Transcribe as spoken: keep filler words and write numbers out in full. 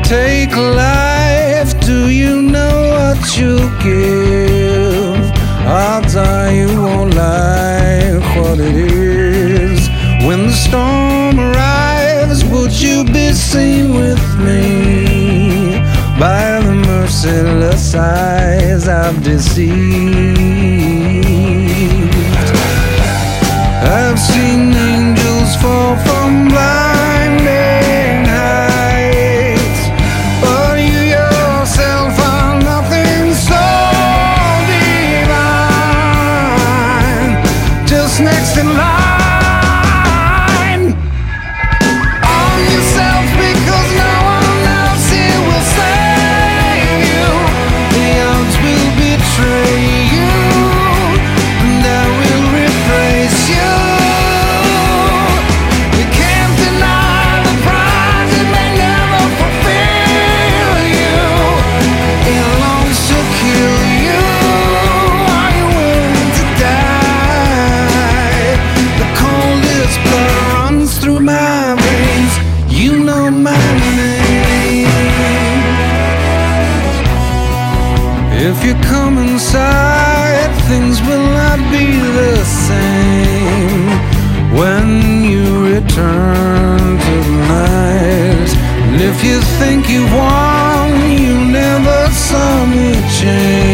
take life, do you know what you'll give? Odds are you won't like what it is. When the storm arrives, would you be seen with me by the merciless eyes I've deceived? I've seen angels fall from blinding heights, but you yourself are nothing so divine, just next in line. Arm yourself, because no one else here will save you. The odds will betray you, and I will replace you. You can't deny the prize, it may never fulfill you. It longs to kill you. Are you willing to die? The coldest blood runs through my veins. You know my name. If you come inside, things will not be the same. When you return to the night, and if you think you've won, you never saw me change.